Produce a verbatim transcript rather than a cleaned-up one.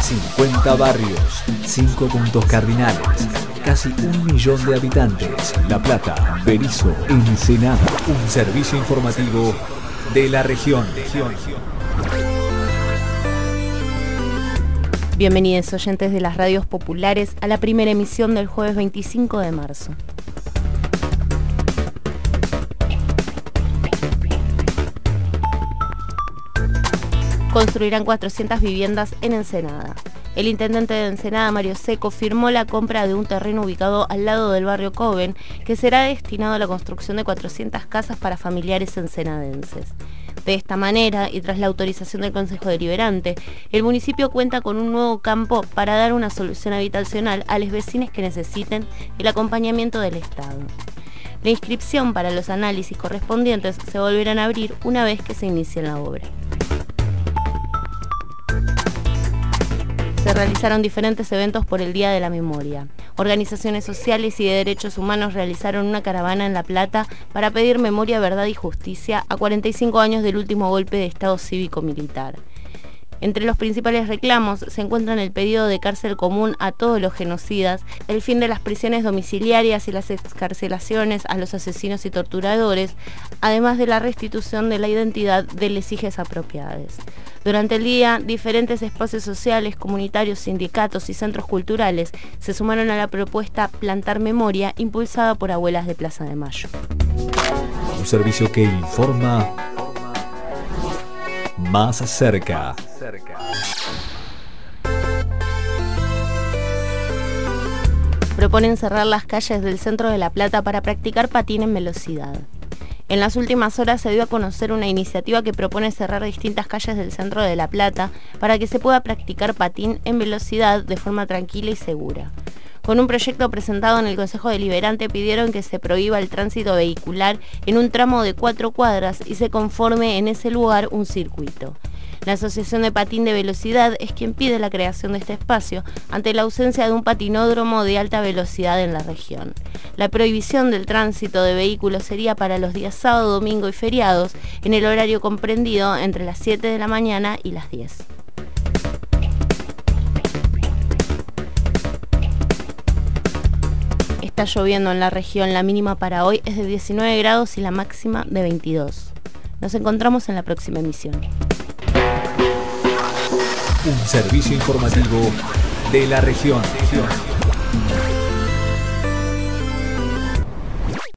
cincuenta barrios, cinco puntos cardinales, casi un millón de habitantes. La Plata, Berisso, Ensenada. Un servicio informativo de la región. Bienvenidos oyentes de las radios populares a la primera emisión del jueves veinticinco de marzo. Construirán cuatrocientas viviendas en Ensenada. El intendente de Ensenada, Mario Seco, firmó la compra de un terreno ubicado al lado del barrio Coven, que será destinado a la construcción de cuatrocientas casas para familiares ensenadenses. De esta manera, y tras la autorización del Consejo Deliberante, el municipio cuenta con un nuevo campo para dar una solución habitacional a los vecinos que necesiten el acompañamiento del Estado. La inscripción para los análisis correspondientes se volverán a abrir una vez que se inicie la obra. Se realizaron diferentes eventos por el Día de la Memoria. Organizaciones sociales y de derechos humanos realizaron una caravana en La Plata para pedir memoria, verdad y justicia a cuarenta y cinco años del último golpe de Estado cívico-militar. Entre los principales reclamos se encuentran el pedido de cárcel común a todos los genocidas, el fin de las prisiones domiciliarias y las excarcelaciones a los asesinos y torturadores, además de la restitución de la identidad de les hijes apropiadas. Durante el día, diferentes espacios sociales, comunitarios, sindicatos y centros culturales se sumaron a la propuesta Plantar Memoria, impulsada por Abuelas de Plaza de Mayo. Un servicio que informa más cerca. Proponen cerrar las calles del centro de La Plata para practicar patín en velocidad. En las últimas horas se dio a conocer una iniciativa que propone cerrar distintas calles del centro de La Plata para que se pueda practicar patín en velocidad de forma tranquila y segura. Con un proyecto presentado en el Consejo Deliberante pidieron que se prohíba el tránsito vehicular en un tramo de cuatro cuadras y se conforme en ese lugar un circuito. La Asociación de Patín de Velocidad es quien pide la creación de este espacio ante la ausencia de un patinódromo de alta velocidad en la región. La prohibición del tránsito de vehículos sería para los días sábado, domingo y feriados en el horario comprendido entre las siete de la mañana y las diez. Está lloviendo en la región, la mínima para hoy es de diecinueve grados y la máxima de veintidós. Nos encontramos en la próxima emisión. Un servicio informativo de la región.